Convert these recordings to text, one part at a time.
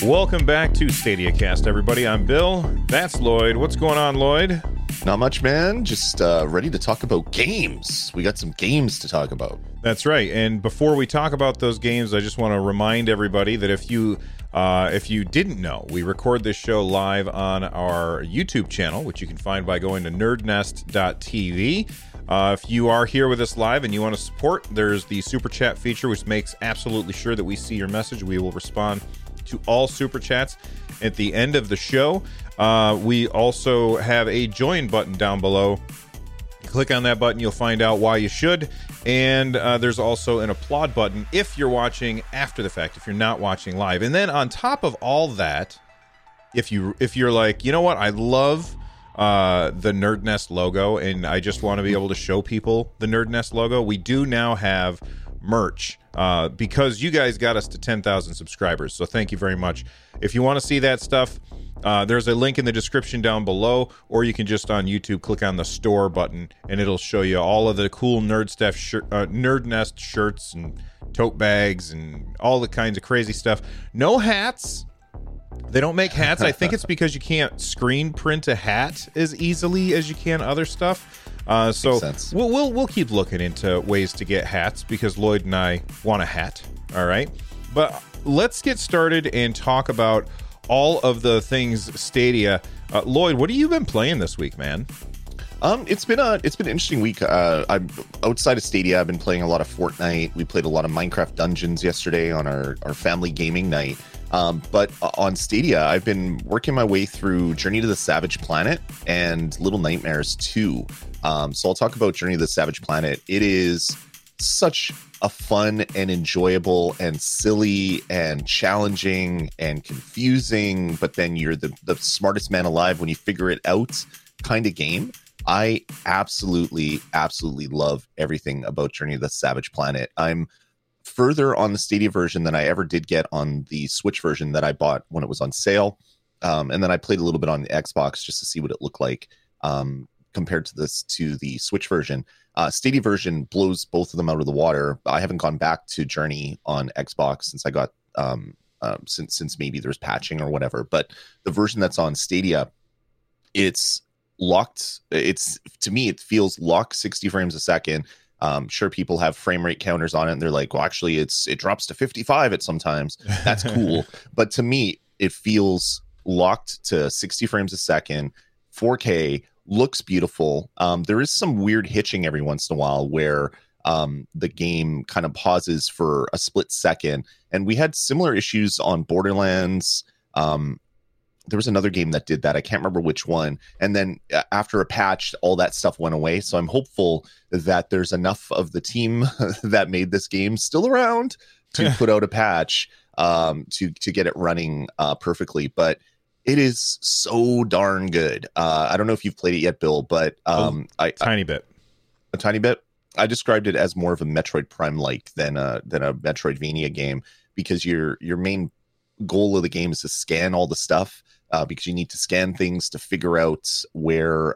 Welcome back to StadiaCast, everybody. I'm Bill. That's Lloyd. What's going on, Lloyd? Not much, man. Just ready to talk about games. We got some games to talk about. That's right. And before we talk about those games, I just want to remind everybody that if you didn't know, we record this show live on our YouTube channel, which you can find by going to nerdnest.tv. If you are here with us live and you want to support, there's the super chat feature, which makes absolutely sure that we see your message. We will respond to all super chats at the end of the show. We also have a join button down below. Click on that button, you'll find out why you should. And there's also an applaud button if you're watching after the fact, if you're not watching live. And then on top of all that, if you're like, you know what, I love the Nerd Nest logo and I just want to be able to show people the Nerd Nest logo, we do now have merch because you guys got us to 10,000 subscribers. So thank you very much. If you want to see that stuff, there's a link in the description down below, or you can just on YouTube click on the store button and it'll show you all of the cool Nerd Nest shirts and tote bags and all the kinds of crazy stuff. No hats. They don't make hats. I think it's because you can't screen print a hat as easily as you can other stuff. So we'll keep looking into ways to get hats because Lloyd and I want a hat. All right, but let's get started and talk about all of the things Stadia. Lloyd, what have you been playing this week, man? It's been an interesting week. I'm outside of Stadia. I've been playing a lot of Fortnite. We played a lot of Minecraft Dungeons yesterday on our family gaming night. But on Stadia, I've been working my way through Journey to the Savage Planet and Little Nightmares 2. So I'll talk about Journey to the Savage Planet. It is such a fun and enjoyable and silly and challenging and confusing, but then you're the smartest man alive when you figure it out kind of game. I absolutely love everything about Journey to the Savage Planet. I'm further on the Stadia version than I ever did get on the Switch version that I bought when it was on sale. And then I played a little bit on the Xbox just to see what it looked like compared to the Switch version. Stadia version blows both of them out of the water. I haven't gone back to Journey on Xbox since I got since maybe there's patching or whatever. But the version that's on Stadia, it's locked. To me, it feels locked 60 frames a second. Sure, people have frame rate counters on it and they're like, well, actually it drops to 55 at sometimes. That's cool. But to me, it feels locked to 60 frames a second, 4K, looks beautiful. There is some weird hitching every once in a while where the game kind of pauses for a split second. And we had similar issues on Borderlands. There was another game that did that. I can't remember which one. And then after a patch, all that stuff went away. So I'm hopeful that there's enough of the team that made this game still around to put out a patch to get it running perfectly. But it is so darn good. I don't know if you've played it yet, Bill, but tiny bit. A tiny bit. I described it as more of a Metroid Prime-like than a Metroidvania game, because your main goal of the game is to scan all the stuff, because you need to scan things to figure out where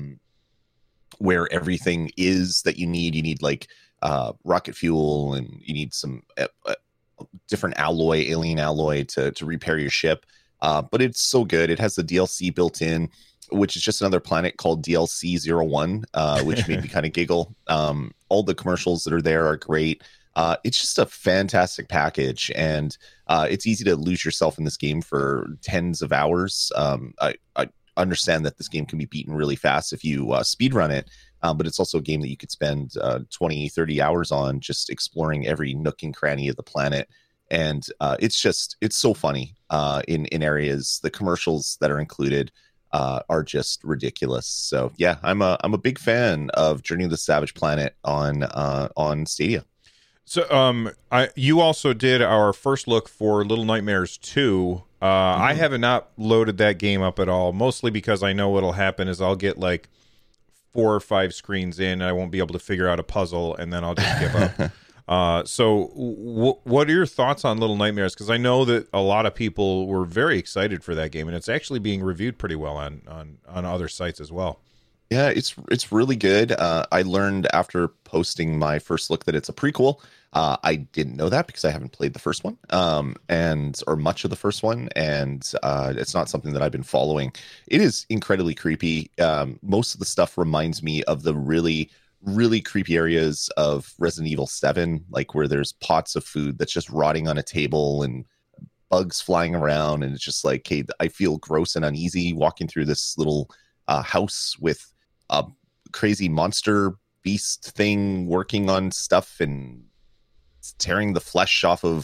everything is that you need. You need like rocket fuel, and you need some different alien alloy to repair your ship. But it's so good. It has the DLC built in, which is just another planet called DLC 01, which made me kind of giggle. All the commercials that are there are great. It's just a fantastic package, and it's easy to lose yourself in this game for tens of hours. I understand that this game can be beaten really fast if you speedrun it, but it's also a game that you could spend 20, 30 hours on just exploring every nook and cranny of the planet. And it's so funny in areas. The commercials that are included are just ridiculous. So yeah, I'm a big fan of Journey to the Savage Planet on Stadia. So you also did our first look for Little Nightmares 2. I have not loaded that game up at all, mostly because I know what'll happen is I'll get like 4 or 5 screens in, and I won't be able to figure out a puzzle, and then I'll just give up. So what are your thoughts on Little Nightmares? Because I know that a lot of people were very excited for that game, and it's actually being reviewed pretty well on other sites as well. Yeah, it's really good. I learned after posting my first look that it's a prequel. I didn't know that because I haven't played the first one, and or much of the first one, and it's not something that I've been following. It is incredibly creepy. Most of the stuff reminds me of the really creepy areas of Resident Evil 7, like where there's pots of food that's just rotting on a table and bugs flying around, and it's just like, hey, I feel gross and uneasy walking through this little house with a crazy monster beast thing working on stuff and tearing the flesh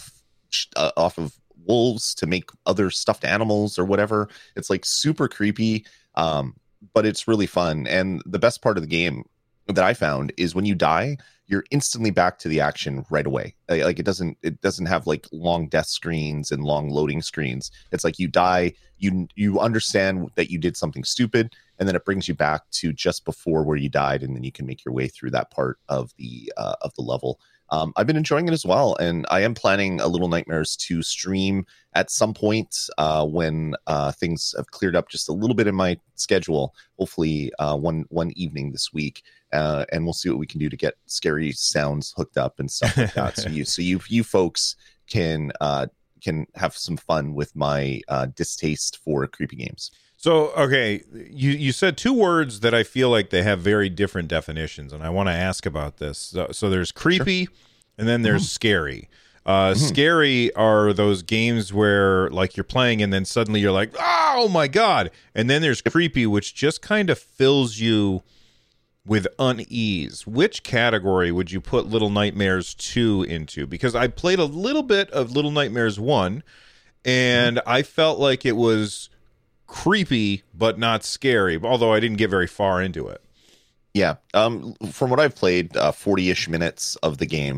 off of wolves to make other stuffed animals or whatever. It's like super creepy, but it's really fun. And the best part of the game that I found is when you die, you're instantly back to the action right away. Like it doesn't have like long death screens and long loading screens. It's like you die, you understand that you did something stupid, and then it brings you back to just before where you died, and then you can make your way through that part of the level. I've been enjoying it as well, and I am planning a Little Nightmares to stream at some point when things have cleared up just a little bit in my schedule. Hopefully, one evening this week, and we'll see what we can do to get scary sounds hooked up and stuff like that. So you folks can have some fun with my distaste for creepy games. So, okay, you said two words that I feel like they have very different definitions, and I want to ask about this. So there's creepy, sure, and then there's scary. Scary are those games where, like, you're playing and then suddenly you're like, oh, my God. And then there's creepy, which just kind of fills you with unease. Which category would you put Little Nightmares 2 into? Because I played a little bit of Little Nightmares 1, and I felt like it was creepy but not scary, although I didn't get very far into it. Yeah, from what I've played, 40-ish minutes of the game,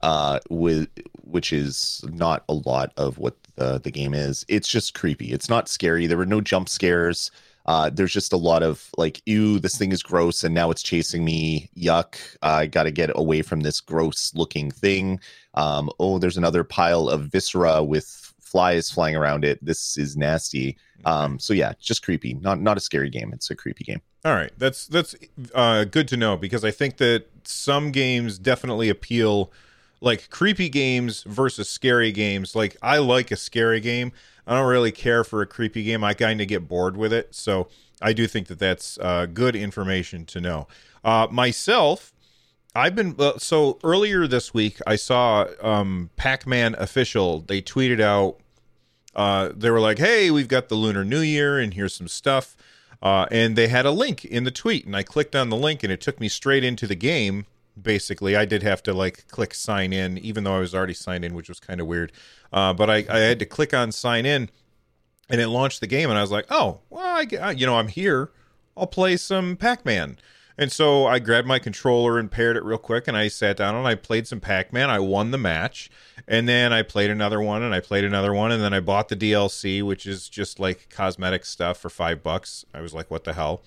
which is not a lot of what the game is. It's just creepy. It's not scary. There were no jump scares. There's just a lot of like, ew, this thing is gross, and now it's chasing me. Yuck! I got to get away from this gross-looking thing. Oh, there's another pile of viscera with flies flying around it. This is nasty. So yeah, just creepy. Not a scary game. It's a creepy game. All right, that's good to know, because I think that some games definitely appeal, like creepy games versus scary games. Like, I like a scary game. I don't really care for a creepy game. I kind of get bored with it. So I do think that that's good information to know. Myself, I've been so earlier this week I saw Pac-Man Official. They tweeted out. They were like, hey, we've got the Lunar New Year and here's some stuff. And they had a link in the tweet, and I clicked on the link and it took me straight into the game. Basically, I did have to like click sign in, even though I was already signed in, which was kind of weird. But I had to click on sign in, and it launched the game, and I was like, oh, well, I'm here. I'll play some Pac-Man. And so I grabbed my controller and paired it real quick, and I sat down and I played some Pac-Man. I won the match, and then I played another one, and I played another one, and then I bought the DLC, which is just like cosmetic stuff for $5. I was like, what the hell?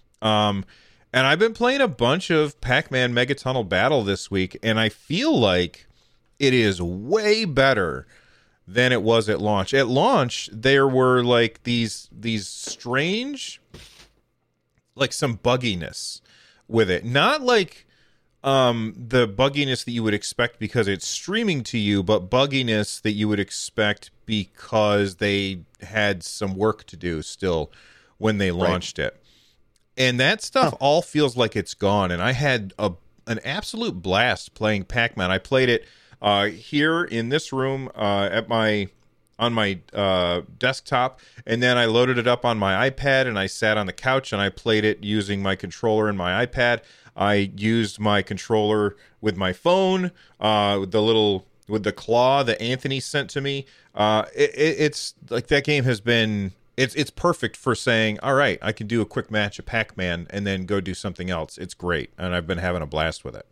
And I've been playing a bunch of Pac-Man Megatunnel Battle this week, and I feel like it is way better than it was at launch. At launch, there were like these strange, like some bugginess with it. Not like the bugginess that you would expect because it's streaming to you, but bugginess that you would expect because they had some work to do still when they launched it. And that stuff all feels like it's gone. And I had an absolute blast playing Pac-Man. I played it here in this room on my desktop, and then I loaded it up on my iPad, and I sat on the couch and I played it using my controller and my iPad. I used my controller with my phone, with the claw that Anthony sent to me. It's like that game has been. It's perfect for saying, all right, I can do a quick match of Pac-Man and then go do something else. It's great, and I've been having a blast with it.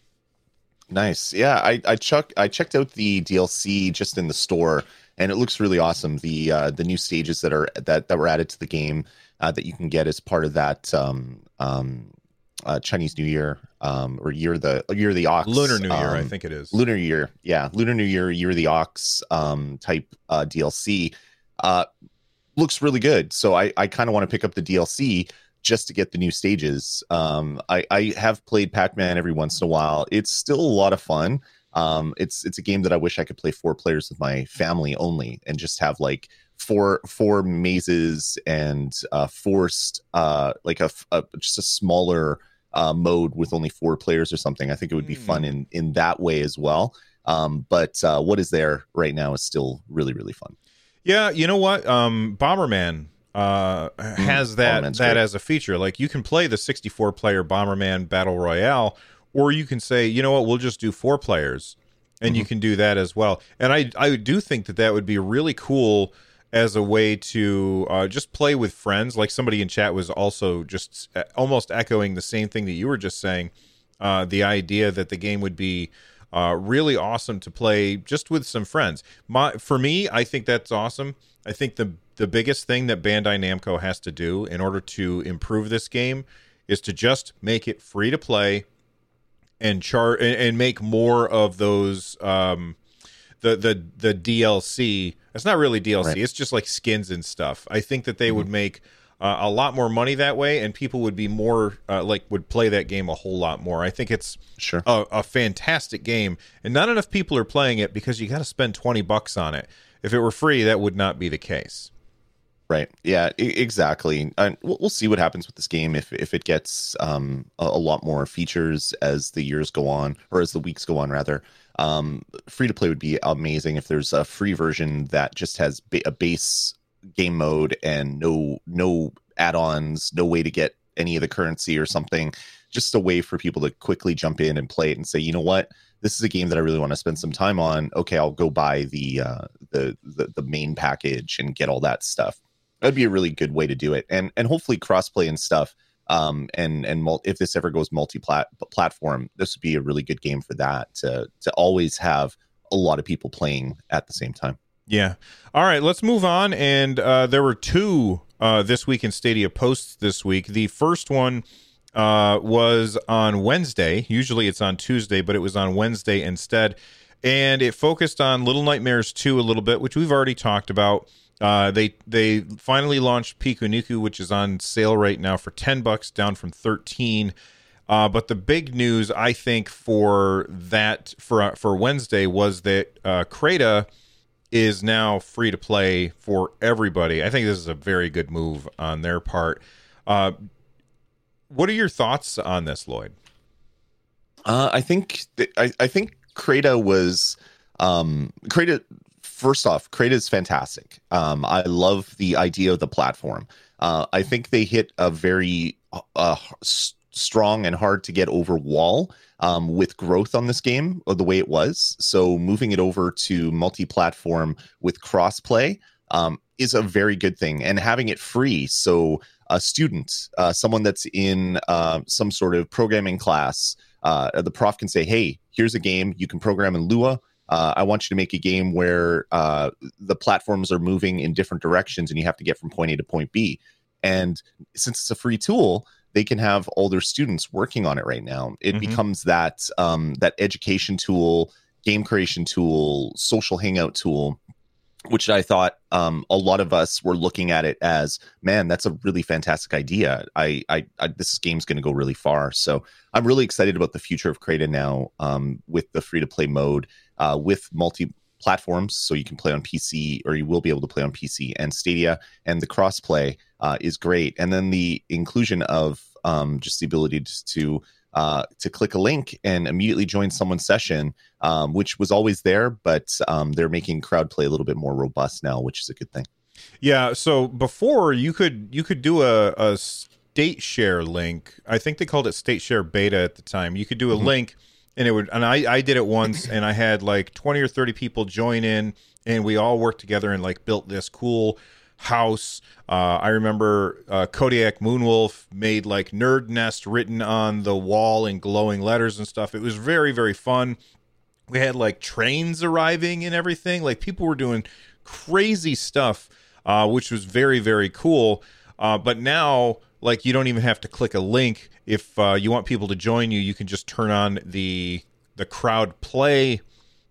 Nice. Yeah, I checked out the DLC just in the store, and it looks really awesome. The new stages that were added to the game that you can get as part of that Chinese New Year or year of the Ox. Lunar New Year, I think it is. Lunar Year. Yeah, Lunar New Year, Year of the Ox type DLC. Looks really good. So I kind of want to pick up the DLC just to get the new stages. I have played Pac-Man every once in a while. It's still a lot of fun. It's a game that I wish I could play 4 players with my family only, and just have like four mazes and forced like a just a smaller mode with only 4 players or something. I think it would be fun in that way as well. But what is there right now is still really, really fun. Yeah, you know what? Bomberman has that as a feature. Like, you can play the 64-player Bomberman Battle Royale, or you can say, you know what, we'll just do 4 players, and you can do that as well. And I do think that would be really cool as a way to just play with friends. Like, somebody in chat was also just almost echoing the same thing that you were just saying. The idea that the game would be really awesome to play just with some friends. For me, I think that's awesome. I think the biggest thing that Bandai Namco has to do in order to improve this game is to just make it free to play and make more of those the DLC. It's not really DLC. Right. It's just like skins and stuff. I think that they would make a lot more money that way, and people would be more would play that game a whole lot more. I think it's a fantastic game, and not enough people are playing it because you got to spend $20 on it. If it were free, that would not be the case. Right. Yeah, exactly. And we'll see what happens with this game if it gets a lot more features as the years go on, or as the weeks go on, rather. Free to play would be amazing if there's a free version that just has a base game mode and no add-ons, no way to get any of the currency or something. Just a way for people to quickly jump in and play it and say, you know what, this is a game that I really want to spend some time on. Okay, I'll go buy the main package and get all that stuff. That'd be a really good way to do it, and hopefully crossplay and stuff. If this ever goes multi-platform, this would be a really good game for that, to always have a lot of people playing at the same time. Yeah. All right, let's move on. And there were 2 This Week in Stadia posts this week. The first one was on Wednesday. Usually it's on Tuesday, but it was on Wednesday instead. And it focused on Little Nightmares 2 a little bit, which we've already talked about. They finally launched Pikuniku, which is on sale right now for $10, down from $13. But the big news, I think, for Wednesday was that Crata is now free to play for everybody. I think this is a very good move on their part. What are your thoughts on this, Lloyd? I think Crata was Crata. First off, Crata is fantastic. I love the idea of the platform. I think they hit a very strong and hard to get over wall with growth on this game, or the way it was. So moving it over to multi-platform with crossplay is a very good thing, and having it free. So a student, someone that's in some sort of programming class, the prof can say, hey, here's a game you can program in Lua. I want you to make a game where the platforms are moving in different directions and you have to get from point A to point B. And since it's a free tool, they can have all their students working on it right now. It becomes that education tool, game creation tool, social hangout tool, which I thought a lot of us were looking at it as, man, that's a really fantastic idea. This game's going to go really far. So I'm really excited about the future of Crata now, with the free-to-play mode, with multi-platforms, so you can play on PC, or you will be able to play on PC and Stadia, and the cross-play is great. And then the inclusion of just the ability to click a link and immediately join someone's session, which was always there, but they're making crowd play a little bit more robust now, which is a good thing. Yeah. So before you could do a state share link. I think they called it state share beta at the time. You could do a link, and it would. And I did it once, and I had like 20 or 30 people join in, and we all worked together and like built this cool house. I remember Kodiak Moonwolf made like Nerd Nest written on the wall in glowing letters and stuff. It was very, very fun. We had like trains arriving and everything. Like, people were doing crazy stuff, which was very, very cool. But now, like, you don't even have to click a link. If you want people to join you, you can just turn on the crowd play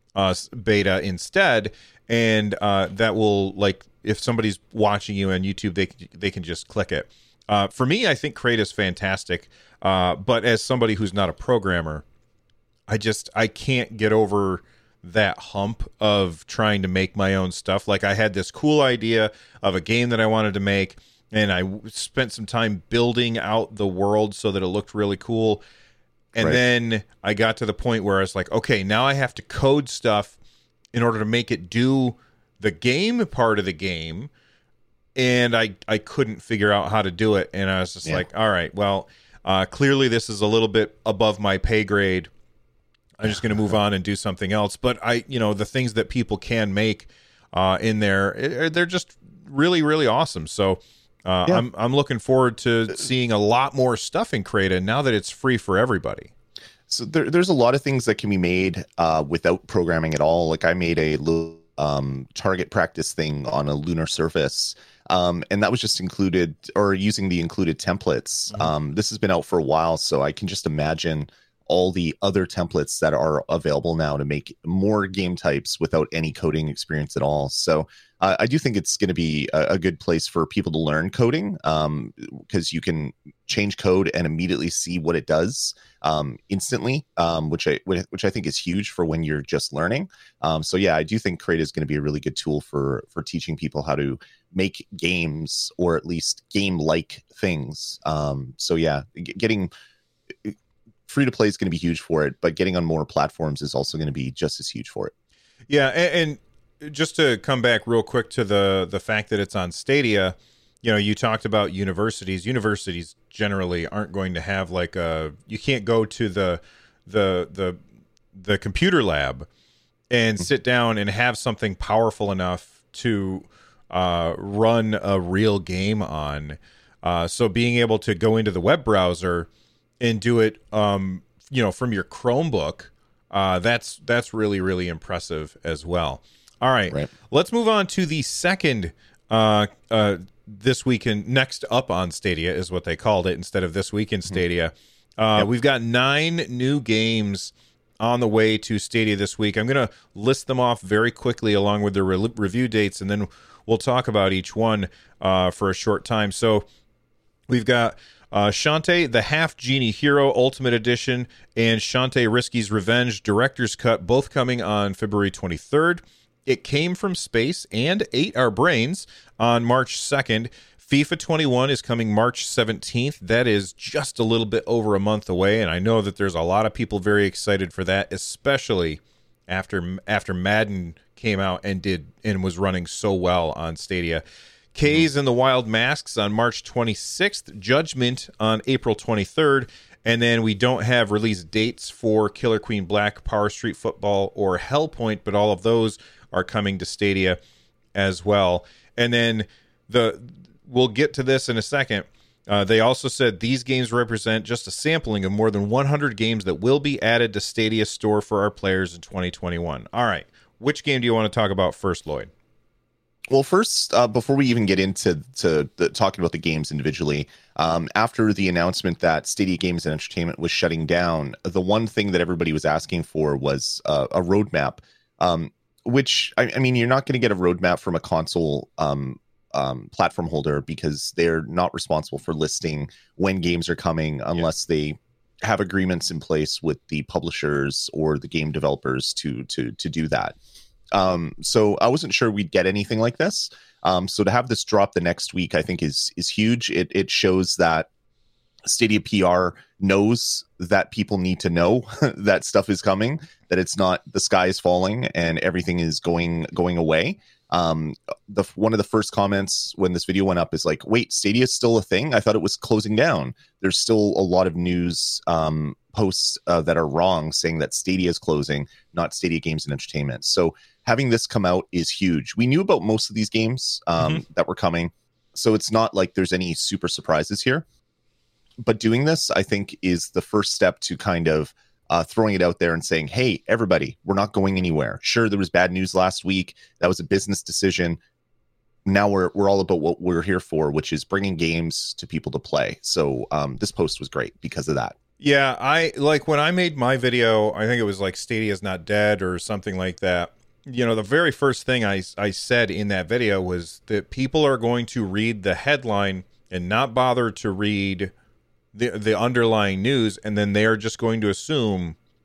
beta instead, and that will, like, if somebody's watching you on YouTube, they can just click it. For me, I think Crate is fantastic, but as somebody who's not a programmer, I can't get over that hump of trying to make my own stuff. Like, I had this cool idea of a game that I wanted to make, and I spent some time building out the world so that it looked really cool. And then I got to the point where I was like, okay, now I have to code stuff in order to make it do the game part of the game. And I couldn't figure out how to do it. And I was just like, all right, well, clearly this is a little bit above my pay grade. I'm just going to move on and do something else. But the things that people can make in there, they're just really, really awesome. So I'm looking forward to seeing a lot more stuff in Crata now that it's free for everybody. So there's a lot of things that can be made without programming at all. Like, I made a little target practice thing on a lunar surface. And that was just included, or using the included templates. This has been out for a while, so I can just imagine all the other templates that are available now to make more game types without any coding experience at all. So I do think it's going to be a good place for people to learn coding, because you can change code and immediately see what it does instantly, which I think is huge for when you're just learning. So yeah, I do think Crata is going to be a really good tool for teaching people how to make games, or at least game-like things. So yeah, getting free to play is going to be huge for it, but getting on more platforms is also going to be just as huge for it. Yeah, and just to come back real quick to the fact that it's on Stadia, you talked about universities. Universities generally aren't going to have you can't go to the computer lab and sit down and have something powerful enough to run a real game on. So being able to go into the web browser and do it, from your Chromebook, that's really, really impressive as well. All right. Let's move on to the second This Week in Next Up on Stadia is what they called it instead of This Week in Stadia. We've got 9 new games on the way to Stadia this week. I'm going to list them off very quickly along with the review dates, and then we'll talk about each one for a short time. So we've got Shantae, the Half Genie Hero Ultimate Edition, and Shantae Risky's Revenge Director's Cut, both coming on February 23rd. It Came from Space and Ate Our Brains on March 2nd. FIFA 21 is coming March 17th. That is just a little bit over a month away, and I know that there's a lot of people very excited for that, especially after Madden came out and was running so well on Stadia. K's and the Wild Masks on March 26th, Judgment on April 23rd, and then we don't have release dates for Killer Queen Black, Power Street Football, or Hellpoint, but all of those are coming to Stadia as well. And then we'll get to this in a second. They also said these games represent just a sampling of more than 100 games that will be added to Stadia's store for our players in 2021. All right, which game do you want to talk about first, Lloyd? Well, first, before we even get into talking about the games individually, after the announcement that Stadia Games and Entertainment was shutting down, the one thing that everybody was asking for was a roadmap, which, I mean, you're not going to get a roadmap from a console platform holder because they're not responsible for listing when games are coming unless they have agreements in place with the publishers or the game developers to do that. So I wasn't sure we'd get anything like this. So to have this drop the next week, I think is huge. It shows that Stadia PR knows that people need to know that stuff is coming, that it's not the sky is falling and everything is going away. One of the first comments when this video went up is like, wait, Stadia is still a thing? I thought it was closing down. There's still a lot of news posts that are wrong saying that Stadia is closing, not Stadia Games and Entertainment. So having this come out is huge. We knew about most of these games that were coming, so it's not like there's any super surprises here. But doing this, I think, is the first step to kind of throwing it out there and saying, hey, everybody, we're not going anywhere. Sure, there was bad news last week. That was a business decision. Now we're all about what we're here for, which is bringing games to people to play. So this post was great because of that. Yeah, I like when I made my video, I think it was like Stadia's not dead or something like that. You know, the very first thing I said in that video was that people are going to read the headline and not bother to read the underlying news, and then they are just going to assume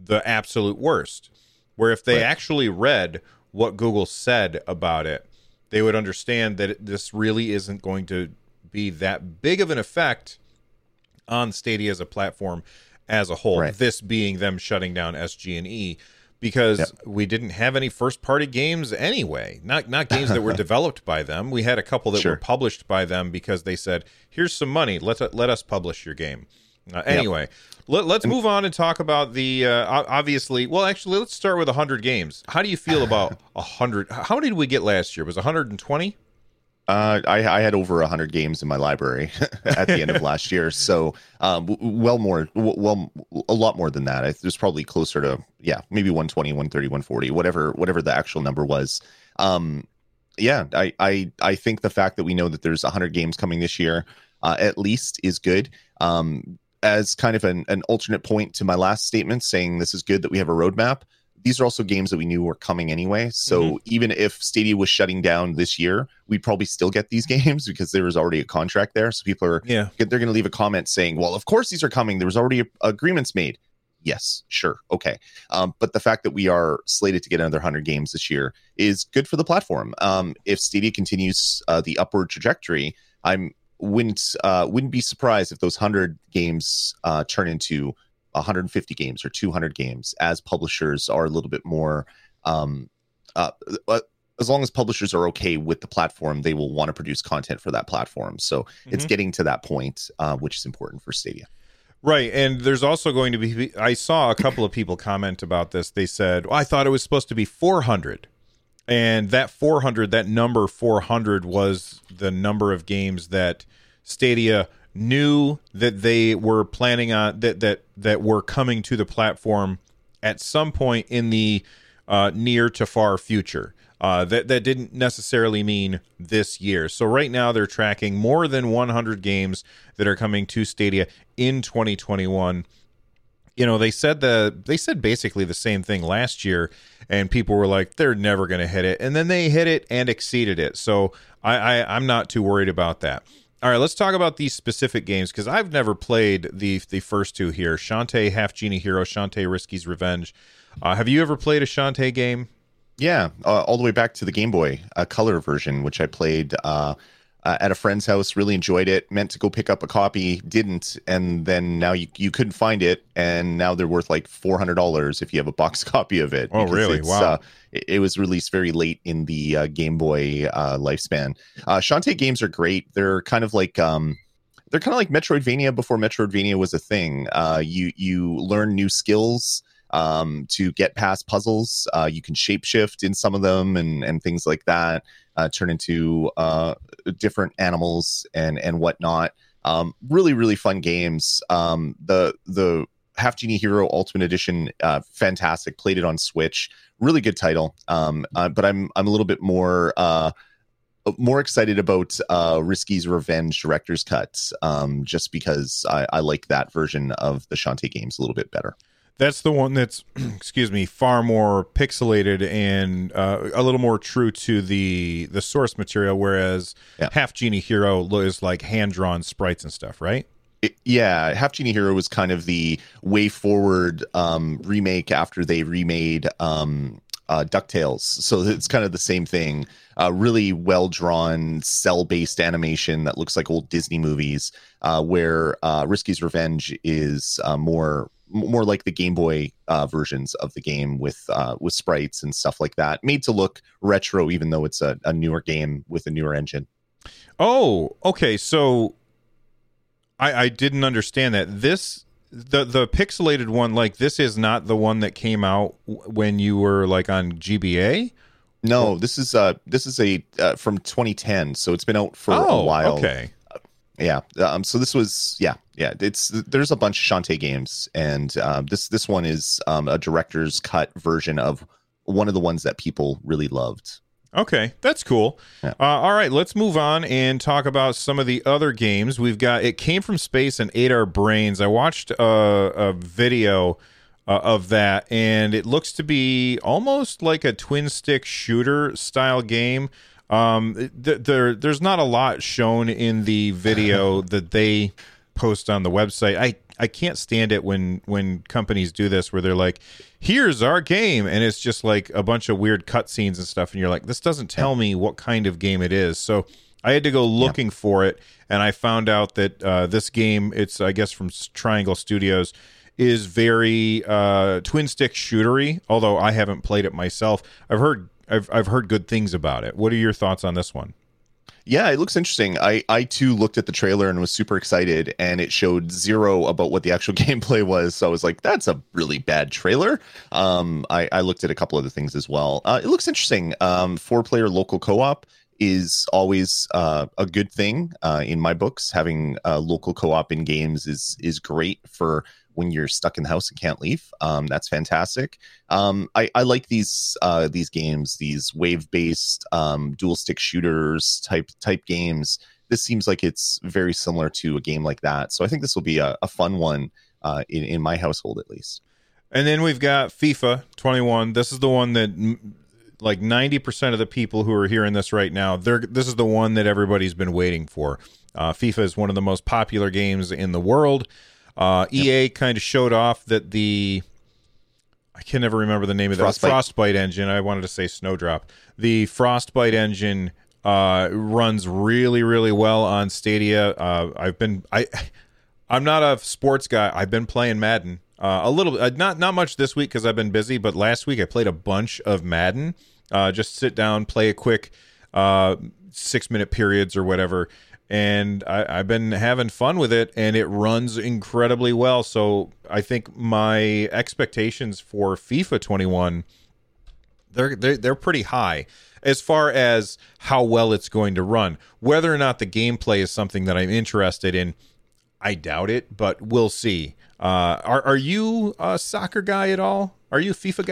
the absolute worst. Where if they actually read what Google said about it, they would understand that this really isn't going to be that big of an effect on Stadia as a platform as a whole. Right. This being them shutting down SG&E, because we didn't have any first-party games anyway. Not games that were developed by them. We had a couple that were published by them because they said, "Here's some money. Let us publish your game." Anyway, let's move on and talk about the obviously. Well, actually, let's start with 100 games. How do you feel about 100? How many did we get last year? Was it 120? I had over 100 games in my library at the end of last year, so a lot more than that. There's probably closer to maybe 120, 130, 140, whatever the actual number was. I think the fact that we know that there's 100 games coming this year, at least, is good. As kind of an alternate point to my last statement, saying this is good that we have a roadmap. These are also games that we knew were coming anyway. So even if Stadia was shutting down this year, we'd probably still get these games because there was already a contract there. So people are they're going to leave a comment saying, well, of course these are coming. There was already agreements made. Yes, sure. Okay. But the fact that we are slated to get another 100 games this year is good for the platform. If Stadia continues the upward trajectory, wouldn't be surprised if those 100 games turn into 150 games or 200 games, as publishers are a little bit more as long as publishers are okay with the platform, they will want to produce content for that platform. So it's getting to that point, which is important for Stadia. Right. And there's also going to be, I saw a couple of people comment about this. They said, well, I thought it was supposed to be 400. And that 400, that number 400 was the number of games that Stadia knew that they were planning on, that were coming to the platform at some point in the near to far future. That didn't necessarily mean this year. So right now they're tracking more than 100 games that are coming to Stadia in 2021. You know, they said basically the same thing last year, and people were like, they're never going to hit it. And then they hit it and exceeded it. So I'm not too worried about that. All right, let's talk about these specific games, because I've never played the first two here. Shantae Half Genie Hero, Shantae Risky's Revenge. Have you ever played a Shantae game? Yeah, all the way back to the Game Boy Color version, which I played at a friend's house. Really enjoyed it. Meant to go pick up a copy, didn't, and then now you couldn't find it, and now they're worth like $400 if you have a box copy of it. Oh, really? Wow. It was released very late in the Game Boy lifespan. Shantae games are great. They're kind of like Metroidvania before Metroidvania was a thing. You learn new skills to get past puzzles. You can shapeshift in some of them and things like that, turn into different animals and whatnot. Really, really fun games. The Half Genie Hero Ultimate Edition, fantastic. Played it on Switch. Really good title. But I'm a little bit more excited about Risky's Revenge Director's Cut, just because I like that version of the Shantae games a little bit better. That's the one that's, far more pixelated and a little more true to the source material, whereas Half Genie Hero is like hand-drawn sprites and stuff, right? Half Genie Hero was kind of the way forward remake after they remade DuckTales. So it's kind of the same thing. Really well-drawn, cell-based animation that looks like old Disney movies, where Risky's Revenge is more like the Game Boy versions of the game with sprites and stuff like that, made to look retro, even though it's a newer game with a newer engine. Oh, okay. So I didn't understand that. The pixelated one, like, this is not the one that came out when you were like on GBA. No, this is a from 2010, so it's been out for a while. Okay. So this was there's a bunch of Shantae games, and this one is a director's cut version of one of the ones that people really loved. Okay, that's cool. Yeah. All right, let's move on and talk about some of the other games. We've got It Came from Space and Ate Our Brains. I watched a video of that, and it looks to be almost like a twin stick shooter style game. There's not a lot shown in the video that they post on the website. I can't stand it when companies do this where they're like, here's our game, and it's just like a bunch of weird cutscenes and stuff, and you're like, this doesn't tell me what kind of game it is. So I had to go looking for it, and I found out that this game, it's I guess from Triangle Studios, is very twin stick shootery. Although I haven't played it myself, I've heard good things about it. What are your thoughts on this one? Yeah, it looks interesting. I too looked at the trailer and was super excited, and it showed zero about what the actual gameplay was. So I was like, that's a really bad trailer. I looked at a couple other things as well. It looks interesting. 4-player local co-op is always a good thing in my books. Having local co-op in games is great for when you're stuck in the house and can't leave. That's fantastic. I like these games, these wave-based dual stick shooters type games. This seems like it's very similar to a game like that. So I think this will be a fun one in my household, at least. And then we've got FIFA 21. This is the one that like 90% of the people who are hearing this right now, this is the one that everybody's been waiting for. FIFA is one of the most popular games in the world. EA kind of showed off that I can never remember the name of the Frostbite engine. I wanted to say Snowdrop. The Frostbite engine runs really, really well on Stadia. I'm not a sports guy. I've been playing Madden a little, not much this week because I've been busy. But last week I played a bunch of Madden. Just sit down, play a quick 6-minute periods or whatever. And I've been having fun with it, and it runs incredibly well. So I think my expectations for FIFA 21, they're pretty high as far as how well it's going to run. Whether or not the gameplay is something that I'm interested in, I doubt it, but we'll see. Are you a soccer guy at all? Are you a FIFA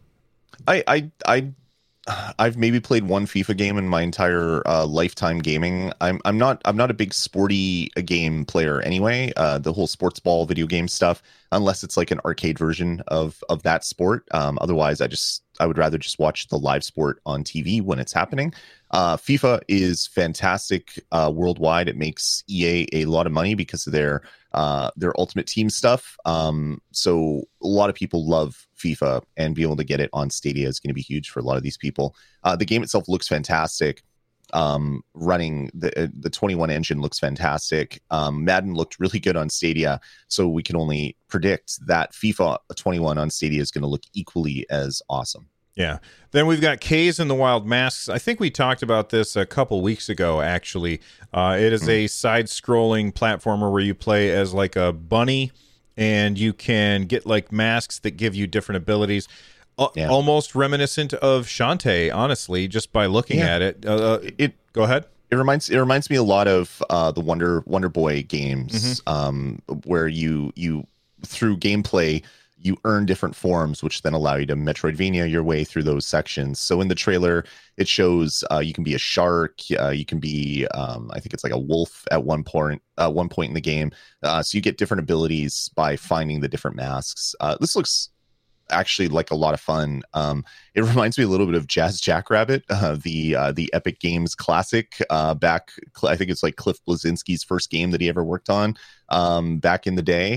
guy? I've maybe played one FIFA game in my entire lifetime gaming. I'm not a big sporty game player anyway. The whole sports ball video game stuff, unless it's like an arcade version of that sport. Otherwise, I would rather just watch the live sport on TV when it's happening. FIFA is fantastic worldwide. It makes EA a lot of money because of their Ultimate Team stuff. So a lot of people love FIFA, and being able to get it on Stadia is going to be huge for a lot of these people. The game itself looks fantastic. Running the 21 engine looks fantastic. Madden looked really good on Stadia, so we can only predict that FIFA 21 on Stadia is going to look equally as awesome. Yeah. Then we've got Caves and the Wild Masks. I think we talked about this a couple weeks ago, actually. It is a side-scrolling platformer where you play as like a bunny, and you can get like masks that give you different abilities. Almost reminiscent of Shantae, honestly, just by looking at it. Go ahead. It reminds me a lot of the Wonder Boy games, where you through gameplay you earn different forms, which then allow you to Metroidvania your way through those sections. So in the trailer, it shows you can be a shark, you can be, I think it's like a wolf at one point in the game. So you get different abilities by finding the different masks. This looks actually like a lot of fun. It reminds me a little bit of Jazz Jackrabbit, the Epic Games classic. Back, I think it's like Cliff Bleszinski's first game that he ever worked on back in the day.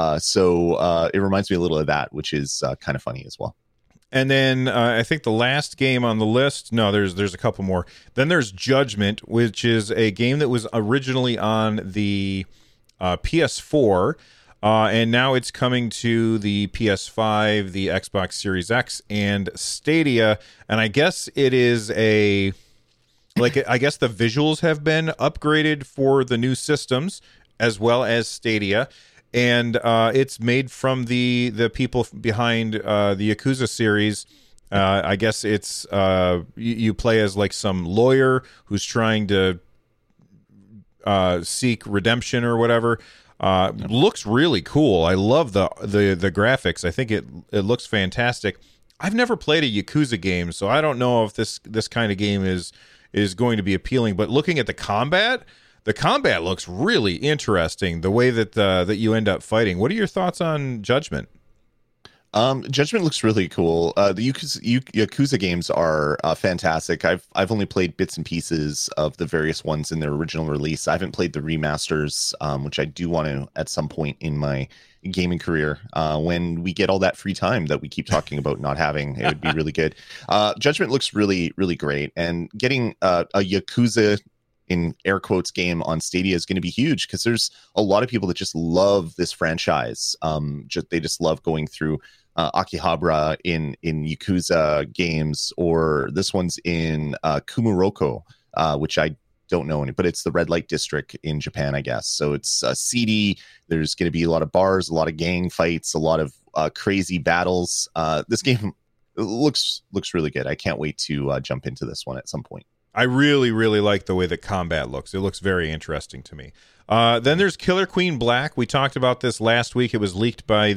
So it reminds me a little of that, which is kind of funny as well. And then I think the last game on the list, no, there's a couple more. Then there's Judgment, which is a game that was originally on the PS4. And now it's coming to the PS5, the Xbox Series X, and Stadia. And I guess it is I guess the visuals have been upgraded for the new systems as well as Stadia. And it's made from the people behind the Yakuza series. I guess it's you play as like some lawyer who's trying to seek redemption or whatever. Looks really cool. I love the graphics. I think it looks fantastic. I've never played a Yakuza game, so I don't know if this kind of game is going to be appealing. But looking at the combat looks really interesting. The way that you end up fighting. What are your thoughts on Judgment? Judgment looks really cool. The Yakuza games are fantastic. I've only played bits and pieces of the various ones in their original release. I haven't played the remasters, which I do want to at some point in my gaming career. When we get all that free time that we keep talking about not having, it would be really good. Judgment looks really, really great, and getting a Yakuza in air quotes game on Stadia is going to be huge because there's a lot of people that just love this franchise. They just love going through Akihabara in Yakuza games, or this one's in Kumuroko, which I don't know any, but it's the red light district in Japan, I guess. So it's seedy. There's going to be a lot of bars, a lot of gang fights, a lot of crazy battles. This game looks really good. I can't wait to jump into this one at some point. I really, really like the way that combat looks. It looks very interesting to me. Then there's Killer Queen Black. We talked about this last week. It was leaked by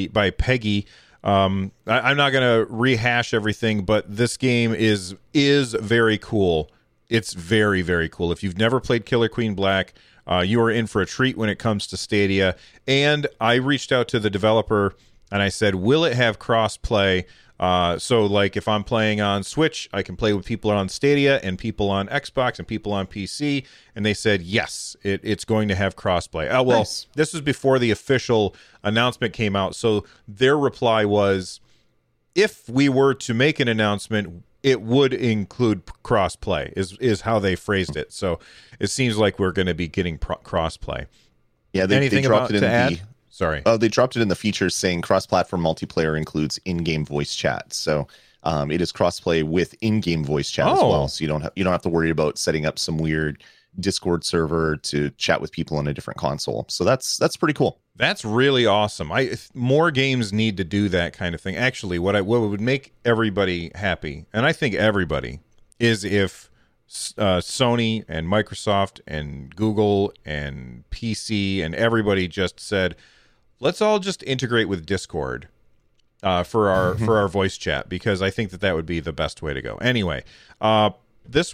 Peggy. I'm not going to rehash everything, but this game is very cool. It's very, very cool. If you've never played Killer Queen Black, you are in for a treat when it comes to Stadia. And I reached out to the developer and I said, will it have cross-play? So like if I'm playing on Switch, I can play with people on Stadia and people on Xbox and people on PC. And they said, yes, it's going to have crossplay. Oh, well, nice. This was before the official announcement came out. So their reply was, if we were to make an announcement, it would include crossplay is how they phrased it. So it seems like we're going to be getting crossplay. Yeah. They dropped it in add? Sorry. Oh, they dropped it in the features saying cross-platform multiplayer includes in-game voice chat. So it is cross-play with in-game voice chat as well. So you don't have to worry about setting up some weird Discord server to chat with people on a different console. So that's pretty cool. That's really awesome. More games need to do that kind of thing. Actually, what would make everybody happy, and I think everybody, is if Sony and Microsoft and Google and PC and everybody just said, let's all just integrate with Discord for our voice chat, because I think that would be the best way to go. Anyway, this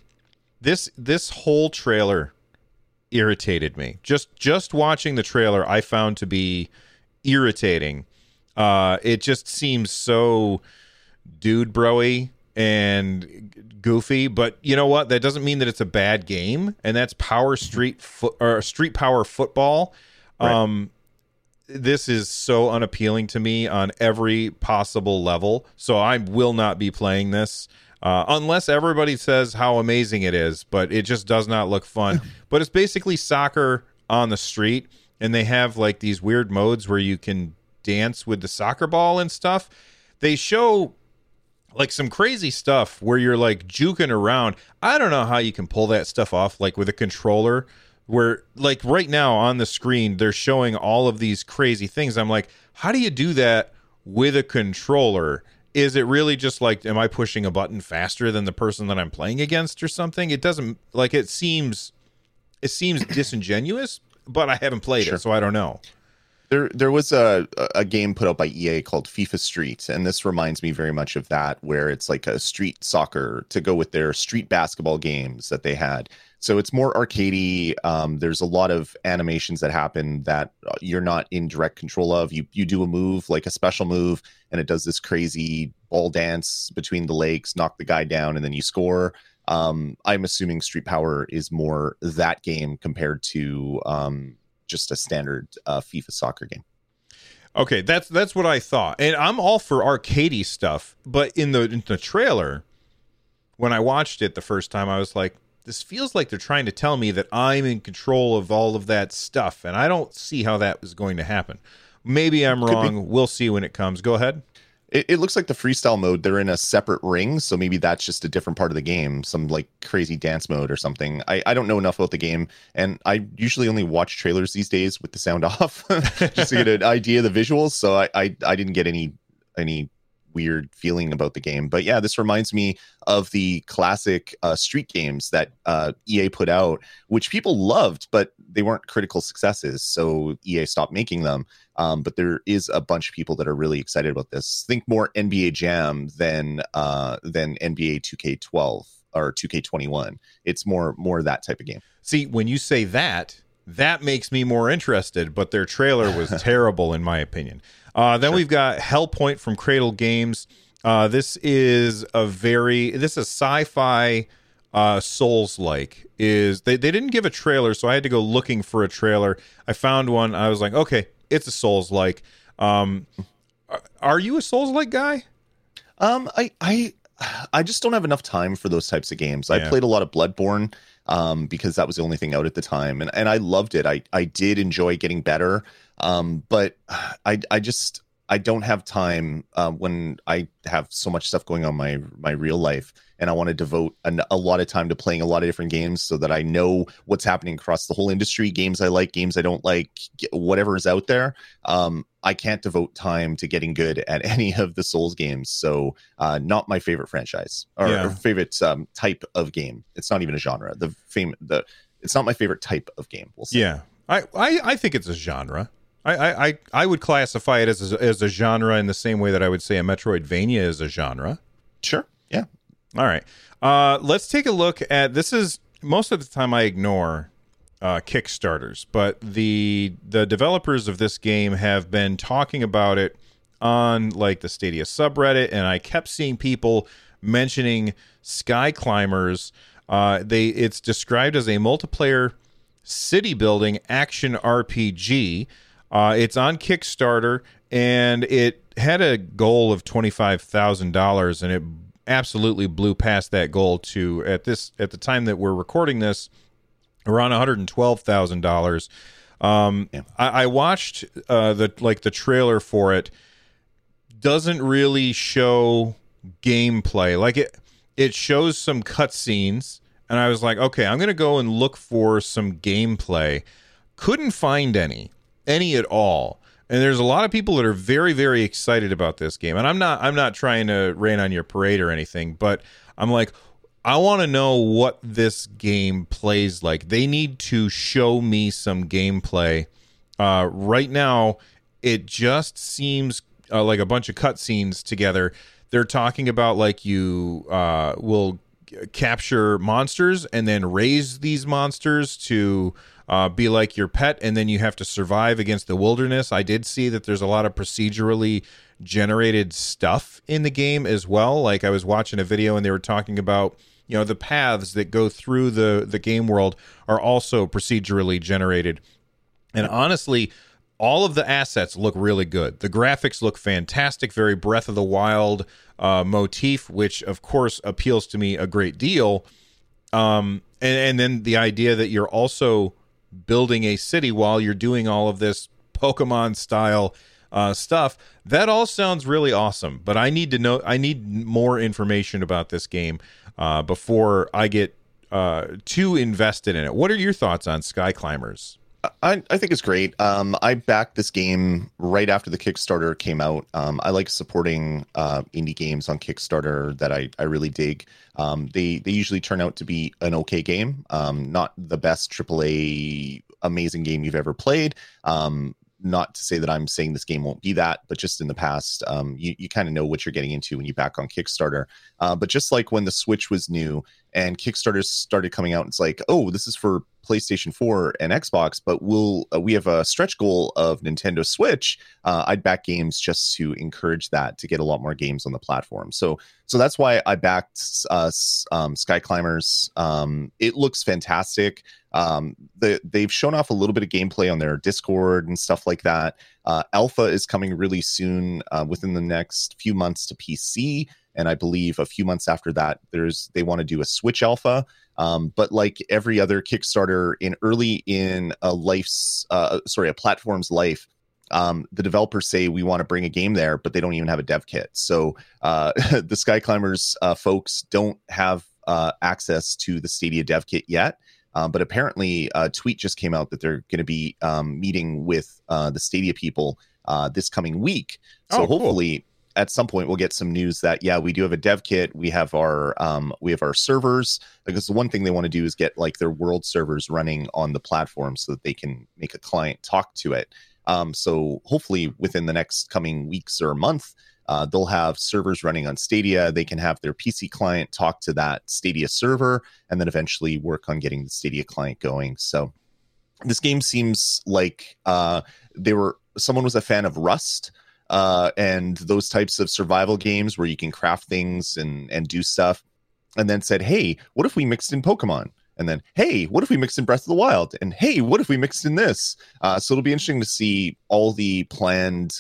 whole trailer irritated me. Just watching the trailer, I found to be irritating. It just seems so dude bro-y and goofy, but you know what? That doesn't mean that it's a bad game, and that's Street Power Football. Right. This is so unappealing to me on every possible level, so I will not be playing this unless everybody says how amazing it is, but it just does not look fun. But it's basically soccer on the street, and they have like these weird modes where you can dance with the soccer ball and stuff. They show like some crazy stuff where you're like juking around. I don't know how you can pull that stuff off, like with a controller, where like right now on the screen they're showing all of these crazy things. I'm like, how do you do that with a controller? Is it really just like, am I pushing a button faster than the person that I'm playing against or something? It doesn't, like, it seems disingenuous, but I haven't played it, so I don't know. There was a game put out by EA called FIFA Street, and this reminds me very much of that, where it's like a street soccer to go with their street basketball games that they had. So it's more arcadey. There's a lot of animations that happen that you're not in direct control of. You do a move, like a special move, and it does this crazy ball dance between the legs, knock the guy down, and then you score. I'm assuming Street Power is more that game compared to just a standard FIFA soccer game. Okay, that's what I thought, and I'm all for arcadey stuff. But in the trailer, when I watched it the first time, I was like, this feels like they're trying to tell me that I'm in control of all of that stuff, and I don't see how that is going to happen. Maybe I'm wrong. We'll see when it comes. Go ahead. It looks like the freestyle mode, they're in a separate ring, so maybe that's just a different part of the game, some like crazy dance mode or something. I don't know enough about the game, and I usually only watch trailers these days with the sound off just to get an idea of the visuals, so I didn't get any weird feeling about the game. But yeah, this reminds me of the classic street games that EA put out, which people loved, but they weren't critical successes, so EA stopped making them. But there is a bunch of people that are really excited about this. Think more NBA Jam than NBA 2K12 or 2K21. It's more that type of game. See, when you say that, that makes me more interested, but their trailer was terrible in my opinion. Then we've got Hellpoint from Cradle Games. This is sci-fi Souls-like. They didn't give a trailer, so I had to go looking for a trailer. I found one. I was like, okay, it's a Souls-like. Are you a Souls-like guy? I just don't have enough time for those types of games. Yeah. I played a lot of Bloodborne because that was the only thing out at the time, and I loved it. I did enjoy getting better, but I don't have time when I have so much stuff going on my real life, and I want to devote a lot of time to playing a lot of different games so that I know what's happening across the whole industry, games I like, games I don't like, whatever is out there. I can't devote time to getting good at any of the Souls games. So not my favorite franchise or favorite type of game. It's not even a genre. It's not my favorite type of game. We'll say. Yeah, I think it's a genre. I would classify it as a genre in the same way that I would say a Metroidvania is a genre. Sure. Yeah. All right. Let's take a look at this. Is most of the time I ignore Kickstarters, but the developers of this game have been talking about it on like the Stadia subreddit, and I kept seeing people mentioning Sky Climbers. It's described as a multiplayer city building action RPG. It's on Kickstarter, and it had a goal of $25,000, and it absolutely blew past that goal to at the time that we're recording this, around $112,000. I watched the trailer for it. Doesn't really show gameplay. Like it shows some cutscenes, and I was like, okay, I'm gonna go and look for some gameplay. Couldn't find any at all. And there's a lot of people that are very, very excited about this game. And I'm not trying to rain on your parade or anything, but I'm like, I want to know what this game plays like. They need to show me some gameplay. Right now, it just seems like a bunch of cutscenes together. They're talking about like you will capture monsters and then raise these monsters to be like your pet, and then you have to survive against the wilderness. I did see that there's a lot of procedurally generated stuff in the game as well. Like I was watching a video and they were talking about, you know, the paths that go through the game world are also procedurally generated. And honestly, all of the assets look really good. The graphics look fantastic, very Breath of the Wild motif, which of course appeals to me a great deal. And then the idea that you're also building a city while you're doing all of this Pokemon style stuff, that all sounds really awesome. But I need more information about this game before I get too invested in it. What are your thoughts on Sky Climbers? I think it's great. I backed this game right after the Kickstarter came out. I like supporting indie games on Kickstarter that I really dig. They usually turn out to be an okay game, not the best AAA amazing game you've ever played. Not to say that I'm saying this game won't be that, but just in the past, you kind of know what you're getting into when you back on Kickstarter. But just like when the Switch was new and Kickstarter started coming out, it's like, oh, this is for PlayStation 4 and Xbox, but we have a stretch goal of Nintendo Switch. I'd back games just to encourage that, to get a lot more games on the platform. So that's why I backed Sky Climbers. It looks fantastic. They've shown off a little bit of gameplay on their Discord and stuff like that. Alpha is coming really soon, within the next few months to PC, and I believe a few months after that, they want to do a Switch Alpha. But like every other Kickstarter early in a platform's life, the developers say we want to bring a game there, but they don't even have a dev kit. So the Sky Climbers folks don't have access to the Stadia dev kit yet. But apparently a tweet just came out that they're going to be meeting with the Stadia people this coming week. So hopefully at some point we'll get some news that, yeah, we do have a dev kit. We have our servers, because the one thing they want to do is get like their world servers running on the platform so that they can make a client talk to it. So hopefully within the next coming weeks or month, they'll have servers running on Stadia. They can have their PC client talk to that Stadia server, and then eventually work on getting the Stadia client going. So This game seems like someone was a fan of Rust, and those types of survival games where you can craft things and do stuff, and then said, hey, what if we mixed in Pokemon? And then, hey, what if we mixed in Breath of the Wild? And hey, what if we mixed in this? So it'll be interesting to see all the planned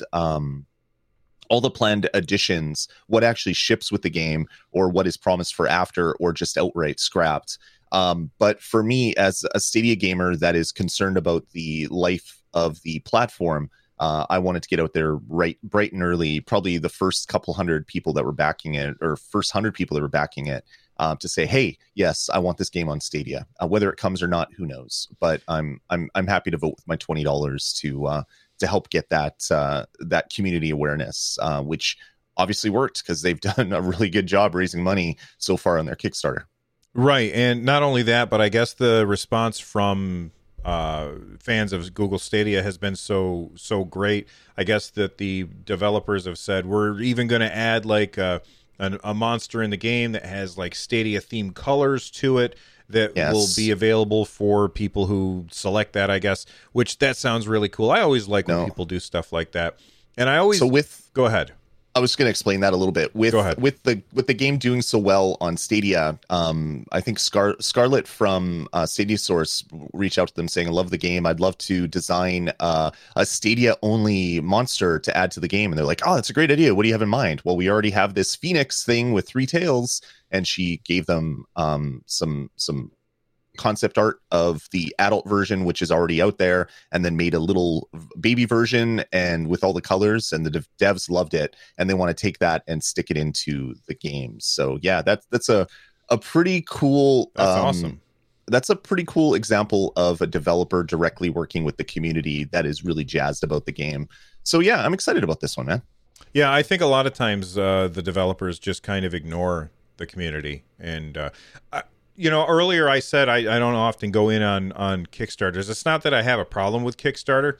additions, what actually ships with the game, or what is promised for after, or just outright scrapped. But for me, as a Stadia gamer that is concerned about the life of the platform, I wanted to get out there bright and early, probably the first couple hundred people that were backing it, or first 100 people that were backing it, to say, hey, yes, I want this game on Stadia. Whether it comes or not, who knows? But I'm happy to vote with my $20 to help get that community awareness, which obviously worked because they've done a really good job raising money so far on their Kickstarter. Right, and not only that, but I guess the response from fans of Google Stadia has been so great. I guess that the developers have said we're even going to add like a monster in the game that has like Stadia themed colors to it that will be available for people who select that, I guess, which that sounds really cool. I always like when people do stuff like that. And I always go ahead. I was going to explain that a little bit. With the game doing so well on Stadia, I think Scarlett from Stadia Source reached out to them saying, I love the game. I'd love to design a Stadia-only monster to add to the game. And they're like, oh, that's a great idea. What do you have in mind? Well, we already have this Phoenix thing with 3 tails. And she gave them some concept art of the adult version, which is already out there, and then made a little baby version and with all the colors, and the devs loved it, and they want to take that and stick it into the game. So yeah, that's a pretty cool awesome. That's a pretty cool example of a developer directly working with the community that is really jazzed about the game. So yeah, I'm excited about this one, man. Yeah, I think a lot of times the developers just kind of ignore the community. And earlier I said I don't often go in on Kickstarters. It's not that I have a problem with Kickstarter.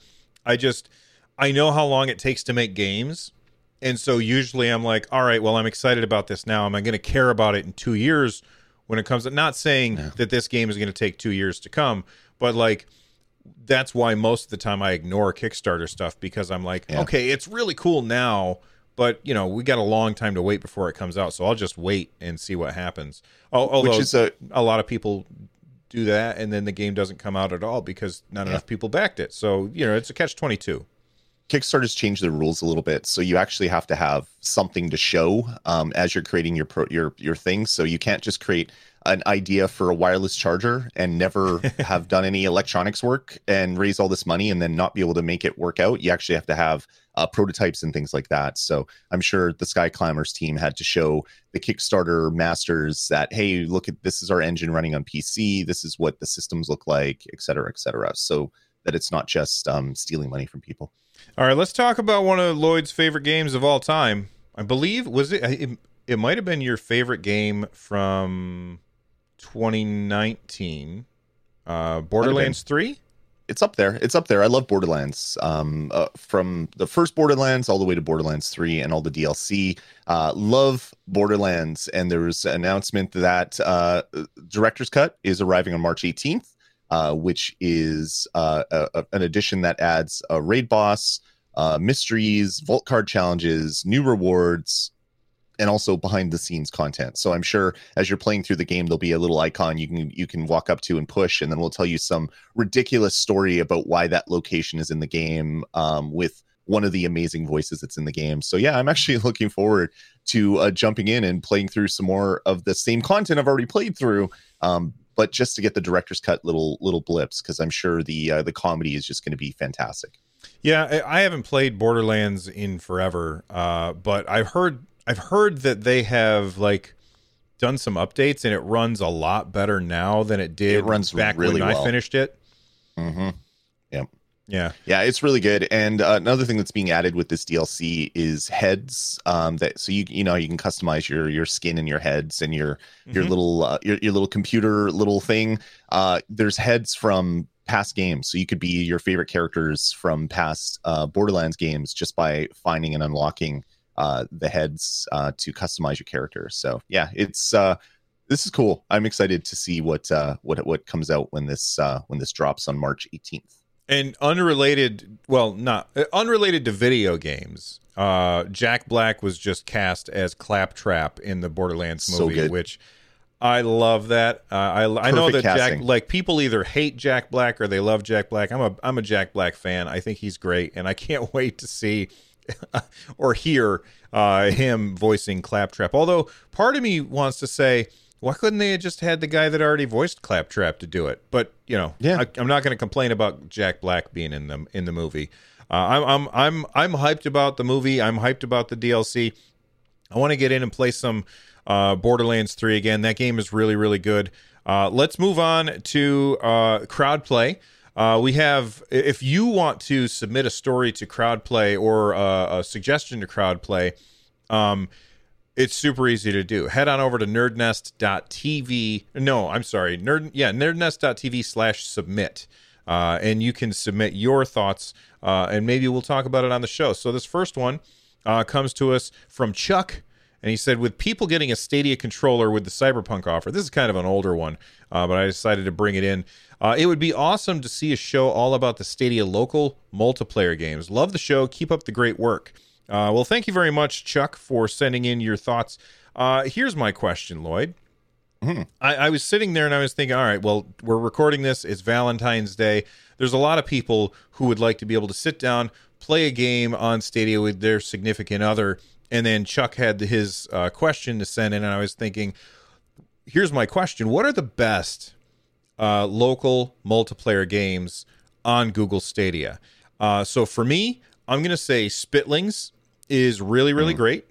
I know how long it takes to make games. And so usually I'm like, all right, well, I'm excited about this now. Am I going to care about it in 2 years when it comes? Not saying that this game is going to take 2 years to come, but like that's why most of the time I ignore Kickstarter stuff, because I'm like, okay, it's really cool now, but we got a long time to wait before it comes out, so I'll just wait and see what happens. Although which is a lot of people do that, and then the game doesn't come out at all because not enough people backed it. So it's a catch-22. Kickstarter's changed the rules a little bit, so you actually have to have something to show as you're creating your thing. So you can't just create an idea for a wireless charger and never have done any electronics work and raise all this money and then not be able to make it work out. You actually have to have prototypes and things like that. So I'm sure the Sky Climbers team had to show the Kickstarter masters that, hey, look at this is our engine running on PC. This is what the systems look like, et cetera, so that it's not just stealing money from people. All right, let's talk about one of Lloyd's favorite games of all time. I believe it might have been your favorite game from 2019, Borderlands 3. It's up there. I love Borderlands. From the first Borderlands all the way to Borderlands 3 and all the DLC. Love Borderlands. And there was an announcement that Director's Cut is arriving on March 18th, which is an edition that adds a raid boss, mysteries, vault card challenges, new rewards, and also behind the scenes content. So I'm sure as you're playing through the game, there'll be a little icon you can walk up to and push, and then we'll tell you some ridiculous story about why that location is in the game, with one of the amazing voices that's in the game. So yeah, I'm actually looking forward to jumping in and playing through some more of the same content I've already played through, but just to get the director's cut little blips, because I'm sure the comedy is just going to be fantastic. Yeah, I haven't played Borderlands in forever, but I've heard that they have like done some updates and it runs a lot better now than it did back really when I finished it. Mm-hmm. Yep. Yeah. Yeah, it's really good. And another thing that's being added with this DLC is heads. So you can customize your skin and your heads and your little your little computer little thing. There's heads from past games, so you could be your favorite characters from past Borderlands games just by finding and unlocking the heads to customize your character. So yeah, it's This is cool. I'm excited to see what comes out when this drops on March 18th. And unrelated, well, not unrelated to video games. Jack Black was just cast as Claptrap in the Borderlands movie, which I love that. I know that casting. Jack, like, people either hate Jack Black or they love Jack Black. I'm a Jack Black fan. I think he's great, and I can't wait to see or hear him voicing Claptrap. Although part of me wants to say, why couldn't they have just had the guy that already voiced Claptrap to do it? But I'm not going to complain about Jack Black being in the movie. I'm hyped about the movie. I'm hyped about the DLC. I want to get in and play some Borderlands 3 again. That game is really, really good. Let's move on to Crowdplay. We have, if you want to submit a story to Crowdplay or a suggestion to Crowdplay, it's super easy to do. Head on over to nerdnest.tv. No, I'm sorry. Nerdnest.tv/submit. And you can submit your thoughts, and maybe we'll talk about it on the show. So this first one comes to us from Chuck, and he said, with people getting a Stadia controller with the Cyberpunk offer, this is kind of an older one, but I decided to bring it in. It would be awesome to see a show all about the Stadia local multiplayer games. Love the show. Keep up the great work. Well, thank you very much, Chuck, for sending in your thoughts. Here's my question, Lloyd. Mm-hmm. I was sitting there and I was thinking, all right, well, we're recording this. It's Valentine's Day. There's a lot of people who would like to be able to sit down, play a game on Stadia with their significant other. And then Chuck had his question to send in, and I was thinking, here's my question. What are the best local multiplayer games on Google Stadia? So for me, I'm going to say Spitlings is really, really great.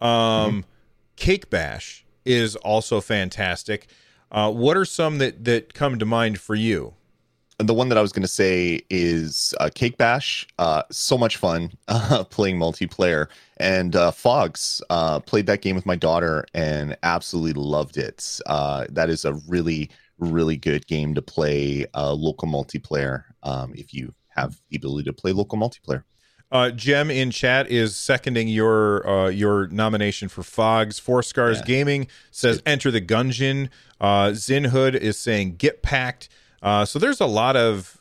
Cake Bash is also fantastic. What are some that come to mind for you? The one that I was going to say is Cake Bash. So much fun playing multiplayer. And Fogs, played that game with my daughter and absolutely loved it. That is a really, really good game to play local multiplayer if you have the ability to play local multiplayer. Jem in chat is seconding your nomination for Fogs. Four Scars Gaming says Enter the Gungeon. Zinhood is saying Get Packed. So there's a lot of